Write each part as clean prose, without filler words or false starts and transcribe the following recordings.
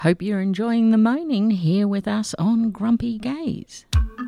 Hope you're enjoying the moaning here with us on Grumpy Gaze.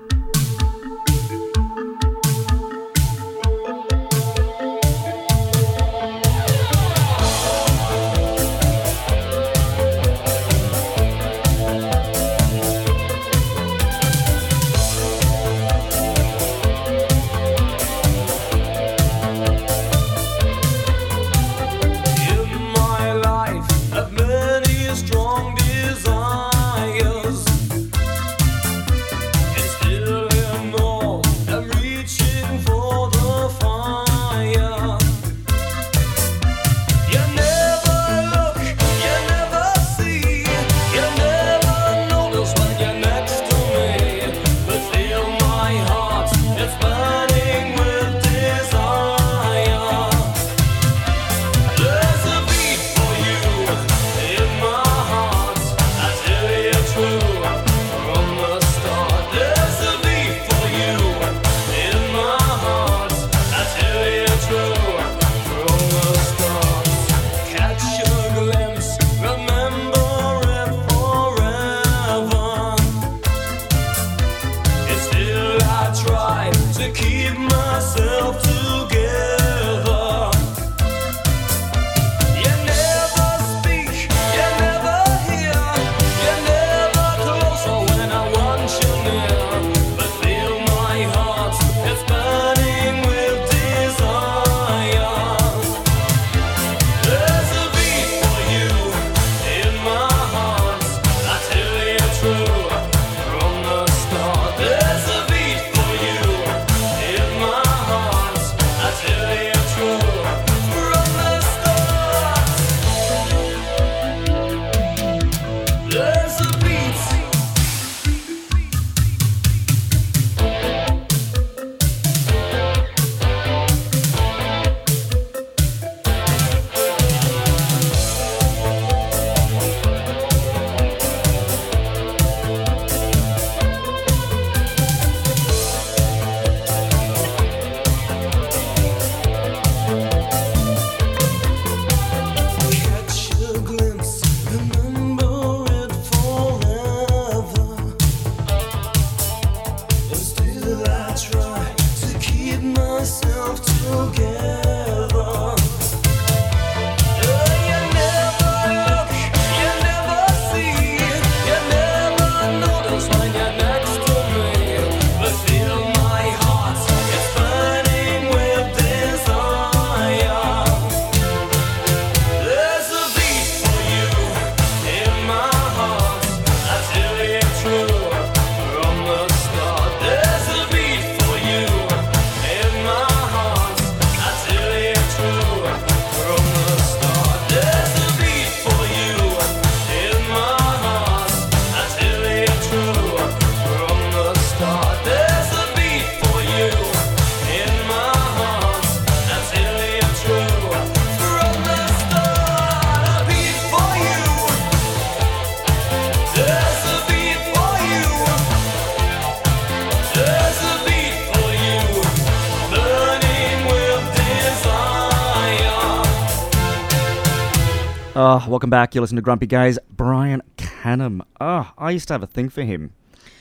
Welcome back. You're listening to Grumpy Gaze. Brian Canham. I used to have a thing for him.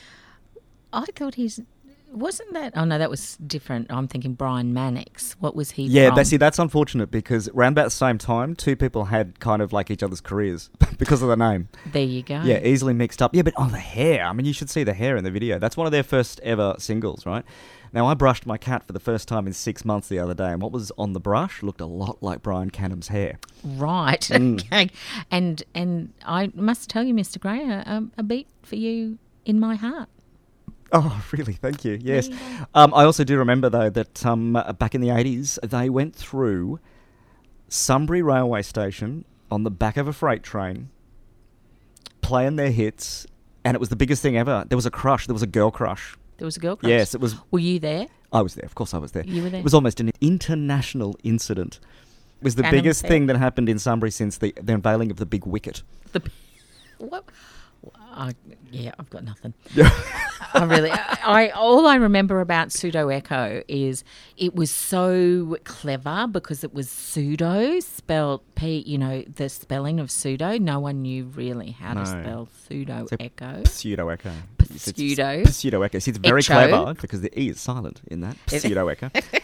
I thought wasn't that... Oh, no, that was different. I'm thinking Brian Mannix. What was he Yeah, from? that's unfortunate because around about the same time, two people had kind of like each other's careers because of the name. There you go. Yeah, easily mixed up. Yeah, but the hair. I mean, you should see the hair in the video. That's one of their first ever singles, right? Now, I brushed my cat for the first time in 6 months the other day, and what was on the brush looked a lot like Brian Canham's hair. Right. Okay. And I must tell you, Mr. Gray, a beat for you in my heart. Oh, really? Thank you. Yes. I also do remember, though, that back in the 80s, they went through Sunbury Railway Station on the back of a freight train, playing their hits, and it was the biggest thing ever. There was a crush. There was a girl crush. There was a girl crush? Yes, it was. Were you there? I was there. Of course I was there. You were there? It was almost an international incident. It was the biggest thing that happened in Sunbury since the unveiling of the big wicket. What? I've got nothing. All I remember about pseudo echo is it was so clever because it was pseudo spelled the spelling of pseudo. No one knew really how to spell pseudo echo. Pseudo echo. Pseudo echo. See, it's very clever because the E is silent in that. Pseudo echo.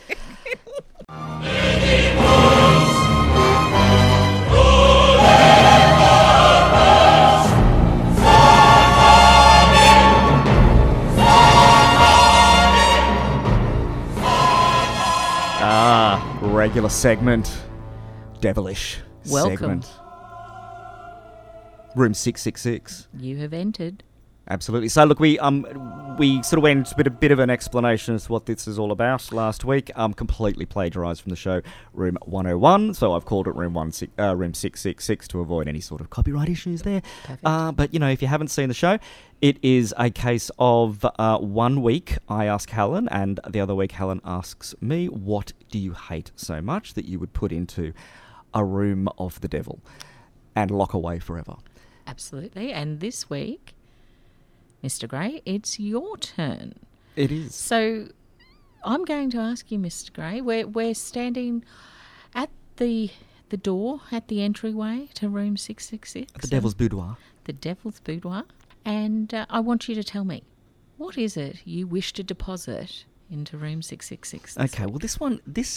Regular segment. Devilish Welcome. segment. Room 666. You have entered. Absolutely. So look, we sort of went with a bit of an explanation as to what this is all about last week. Completely plagiarised from the show Room 101. So I've called it Room 666 to avoid any sort of copyright issues there. But if you haven't seen the show, it is a case of 1 week I ask Helen, and the other week Helen asks me, what do you hate so much that you would put into a room of the devil and lock away forever? Absolutely. And this week, Mr. Gray, it's your turn. It is. So I'm going to ask you, Mr. Gray, we're standing at the door, at the entryway to room 666. The Devil's Boudoir. The Devil's Boudoir. And I want you to tell me, what is it you wish to deposit into room 666? Okay, well, this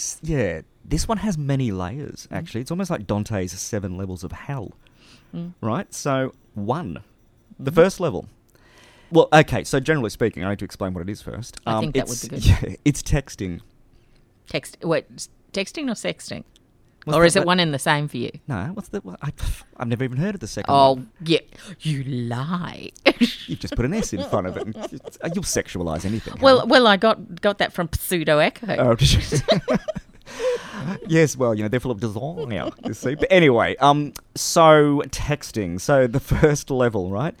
one has many layers, actually. It's almost like Dante's 7 levels of hell, right? So, 1, the first level. Well, okay, so generally speaking, I need to explain what it is first. I think that would be good. Yeah, it's texting. Texting or sexting? Or is it one and the same for you? No, I've never even heard of the second one. one. Yeah, you lie. You've just put an S in front of it. And you'll sexualise anything. Well, I got that from Pseudo Echo. Oh, did you? Yes, well, they're full of design, you see. But anyway, so texting. So the first level, right,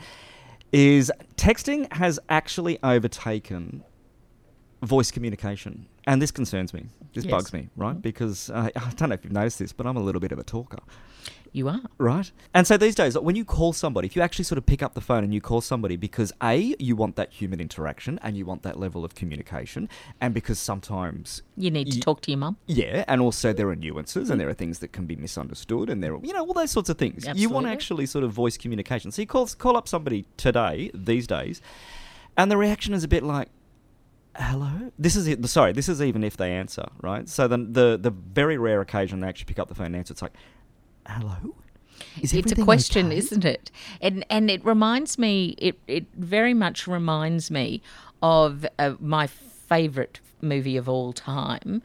is texting has actually overtaken voice communication. And this concerns me. This bugs me, right? Because I don't know if you've noticed this, but I'm a little bit of a talker. You are. Right? And so these days, when you call somebody, if you actually sort of pick up the phone and you call somebody because A, you want that human interaction and you want that level of communication, and because sometimes you need to talk to your mum. Yeah, and also there are nuances and there are things that can be misunderstood and there are, all those sorts of things. Absolutely. You want actually sort of voice communication. So you call up somebody today, these days, and the reaction is a bit like, hello? This is it. Sorry, this is even if they answer, right? So then the very rare occasion they actually pick up the phone and answer, it's like, hello? It's a question, okay? Isn't it? And it reminds me, it very much reminds me of my favourite movie of all time,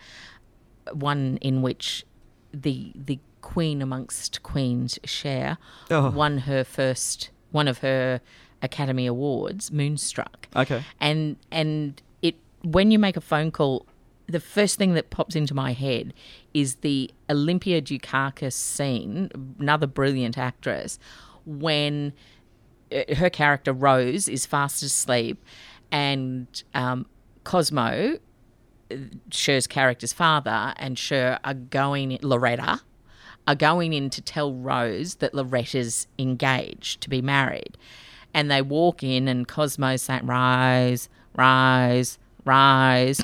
one in which the queen amongst queens, Cher, won one of her Academy Awards, Moonstruck. Okay. And when you make a phone call, the first thing that pops into my head is the Olympia Dukakis scene, another brilliant actress, when her character Rose is fast asleep and Cosmo, Cher's character's father, and Cher Loretta are going in to tell Rose that Loretta's engaged to be married. And they walk in and Cosmo's saying, Rise, rise, rise.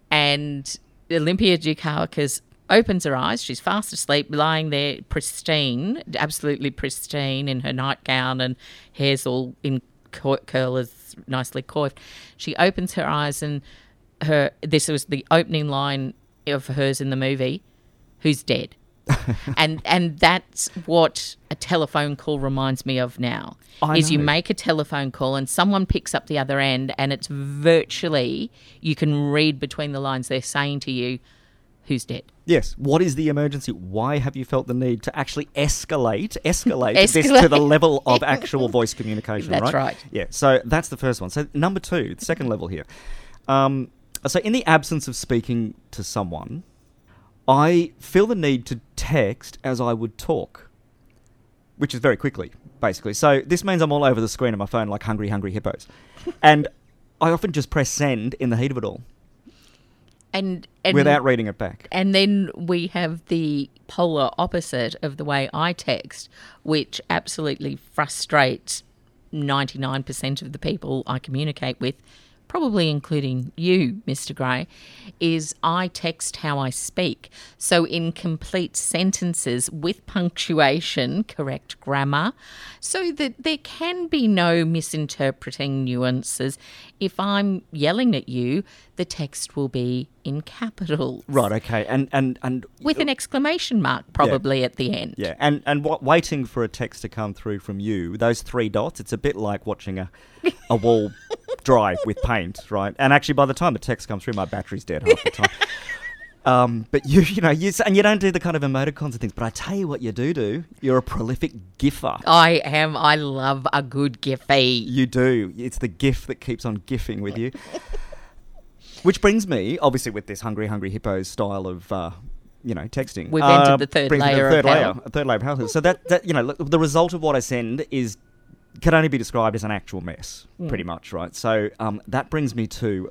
And Olympia Dukakis opens her eyes. She's fast asleep, lying there pristine, absolutely pristine in her nightgown and hair's all in curlers, nicely coiffed. She opens her eyes and this was the opening line of hers in the movie, who's dead? and that's what a telephone call reminds me of now. You make a telephone call and someone picks up the other end and it's virtually, you can read between the lines, they're saying to you, who's dead? Yes. What is the emergency? Why have you felt the need to actually escalate this to the level of actual voice communication? That's right. Yeah. So that's the first one. So number 2, the second level here. So in the absence of speaking to someone, I feel the need to text as I would talk, which is very quickly, basically. So this means I'm all over the screen of my phone like hungry, hungry hippos. And I often just press send in the heat of it all. And without reading it back. And then we have the polar opposite of the way I text, which absolutely frustrates 99% of the people I communicate with, probably including you, Mr. Gray, is I text how I speak. So in complete sentences with punctuation, correct grammar, so that there can be no misinterpreting nuances. If I'm yelling at you, the text will be in capitals. Right, okay. And with an exclamation mark probably at the end. Yeah, and waiting for a text to come through from you, those 3 dots, it's a bit like watching a wall dry with paint, right? And actually, by the time the text comes through, my battery's dead half the time. But you don't do the kind of emoticons and things. But I tell you what you do. You're a prolific giffer. I am. I love a good giffy. You do. It's the gif that keeps on gifing with you. Which brings me, obviously, with this hungry hippo style of texting. We've entered the third layer of hell. A third layer of hell. So that the result of what I send can only be described as an actual mess, pretty much, right? So that brings me to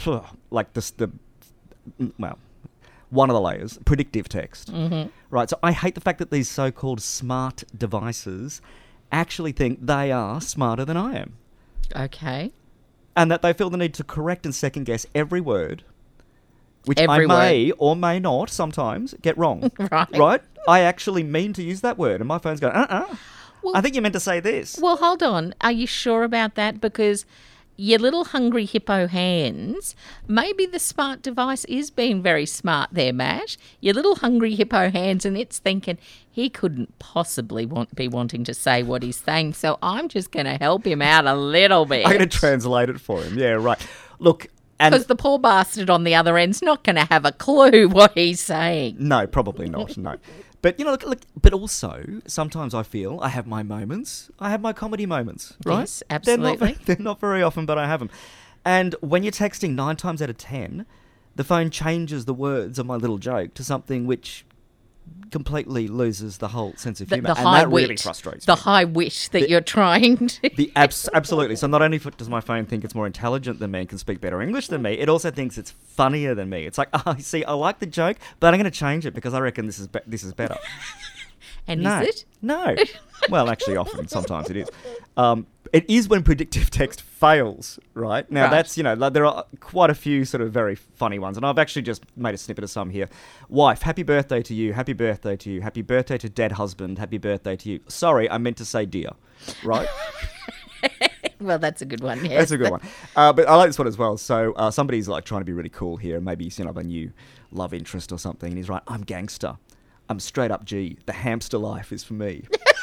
one of the layers, predictive text, right? So I hate the fact that these so-called smart devices actually think they are smarter than I am. Okay. And that they feel the need to correct and second guess every word, which I may or may not sometimes get wrong. Right? I actually mean to use that word, and my phone's going, Well, I think you meant to say this. Well, hold on. Are you sure about that? Because your little hungry hippo hands, maybe the smart device is being very smart there, Matt. Your little hungry hippo hands, and it's thinking he couldn't possibly be wanting to say what he's saying, so I'm just going to help him out a little bit. I'm going to translate it for him. Yeah, right. Look, because the poor bastard on the other end's not going to have a clue what he's saying. No, probably not. No. But, look, but also, sometimes I feel I have my moments. I have my comedy moments, right? Yes, absolutely. They're not very often, but I have them. And when you're texting 9 times out of 10, the phone changes the words of my little joke to something which completely loses the whole sense of humour. And that really frustrates me. The high wit that you're trying to... Absolutely. So not only does my phone think it's more intelligent than me and can speak better English than me, it also thinks it's funnier than me. It's like, see, I like the joke, but I'm going to change it because I reckon this is better. And is it? No. Well, actually, often, sometimes it is. It is when predictive text fails, right? Now, that's, there are quite a few sort of very funny ones, and I've actually just made a snippet of some here. Wife, happy birthday to you, happy birthday to you, happy birthday to dead husband, happy birthday to you. Sorry, I meant to say dear, right? Well, that's a good one, yes. That's a good one. But I like this one as well. So somebody's like trying to be really cool here, maybe he's a new love interest or something, and he's right, I'm gangster. I'm straight up G. The hamster life is for me.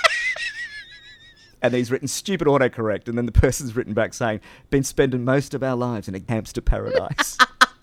And he's written stupid autocorrect, and then the person's written back saying, been spending most of our lives in a hamster paradise.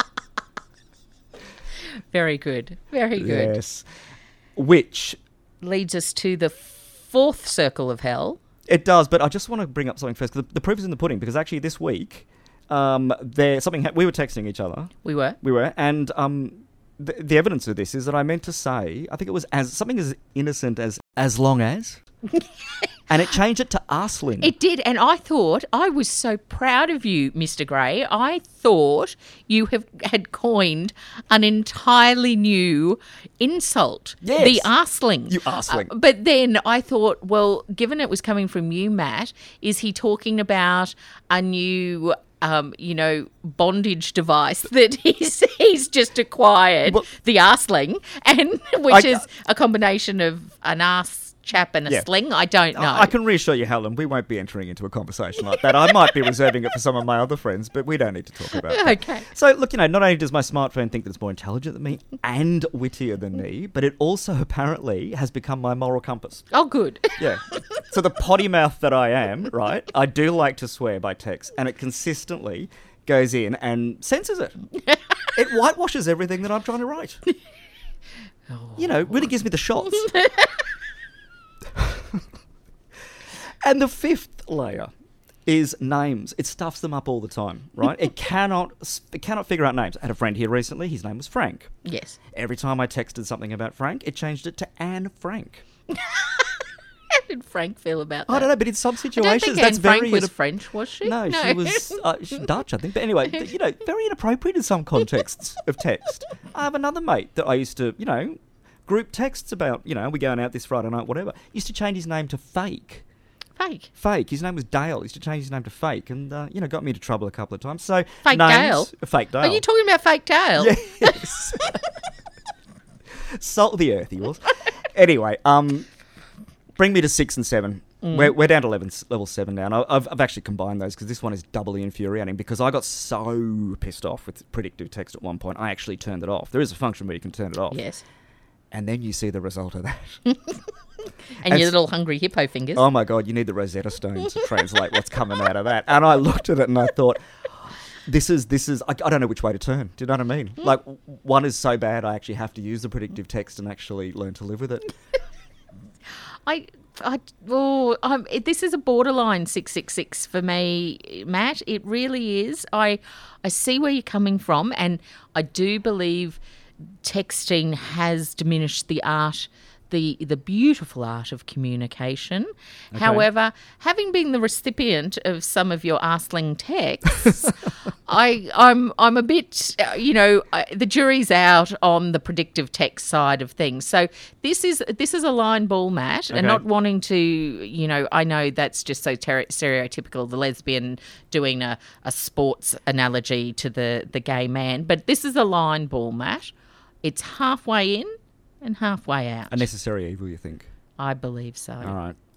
Very good. Very good. Yes. Which leads us to the 4th circle of hell. It does, but I just want to bring up something first, because the proof is in the pudding, because actually this week, we were texting each other. We were, and the evidence of this is that I meant to say, I think it was something as innocent as long as... And it changed it to arsling. It did, and I thought, I was so proud of you, Mr. Gray. I thought you had coined an entirely new insult. Yes. The arsling. You arsling. But then I thought, well, given it was coming from you, Matt, is he talking about a new... bondage device that he's just acquired, the arsling, and which is a combination of an arse chap and a sling. I don't know. I can reassure you, Helen, we won't be entering into a conversation like that. I might be reserving it for some of my other friends, but we don't need to talk about it. Okay. So, look, not only does my smartphone think that it's more intelligent than me and wittier than me, but it also apparently has become my moral compass. Oh, good. Yeah. So the potty mouth that I am, right, I do like to swear by text, and it consistently goes in and censors it. It whitewashes everything that I'm trying to write. Really gives me the shots. And the 5th layer is names. It stuffs them up all the time, right? It cannot figure out names. I had a friend here recently. His name was Frank. Yes. Every time I texted something about Frank, it changed it to Anne Frank. How did Frank feel about that? I don't know, but in some situations, that's very... Frank was French, was she? No, she was she's Dutch, I think. But anyway, very inappropriate in some contexts of text. I have another mate that I used to, group texts about, we're going out this Friday night, whatever. Used to change his name to Fake. Fake. Fake. His name was Dale. He used to change his name to Fake, and got me into trouble a couple of times. So Fake names, Dale? Fake Dale. Are you talking about Fake Dale? Yes. Salt of the earth, he was. Anyway, bring me to 6 and 7. We're down to level 7 now. And I've actually combined those because this one is doubly infuriating because I got so pissed off with predictive text at one point, I actually turned it off. There is a function where you can turn it off. Yes. And then you see the result of that. And your little hungry hippo fingers. Oh my God, you need the Rosetta Stone to translate what's coming out of that. And I looked at it and I thought, this is. I don't know which way to turn. Do you know what I mean? Like, one is so bad, I actually have to use the predictive text and actually learn to live with it. This is a borderline 666 for me, Matt. It really is. I see where you're coming from, and I do believe texting has diminished the art, the beautiful art of communication. Okay. However, having been the recipient of some of your arsling texts, I'm a bit, the jury's out on the predictive text side of things. So this is a line ball, Matt, and not wanting to, I know that's just so stereotypical, the lesbian doing a sports analogy to the gay man, but this is a line ball, Matt. It's halfway in and halfway out. A necessary evil, you think? I believe so. All right.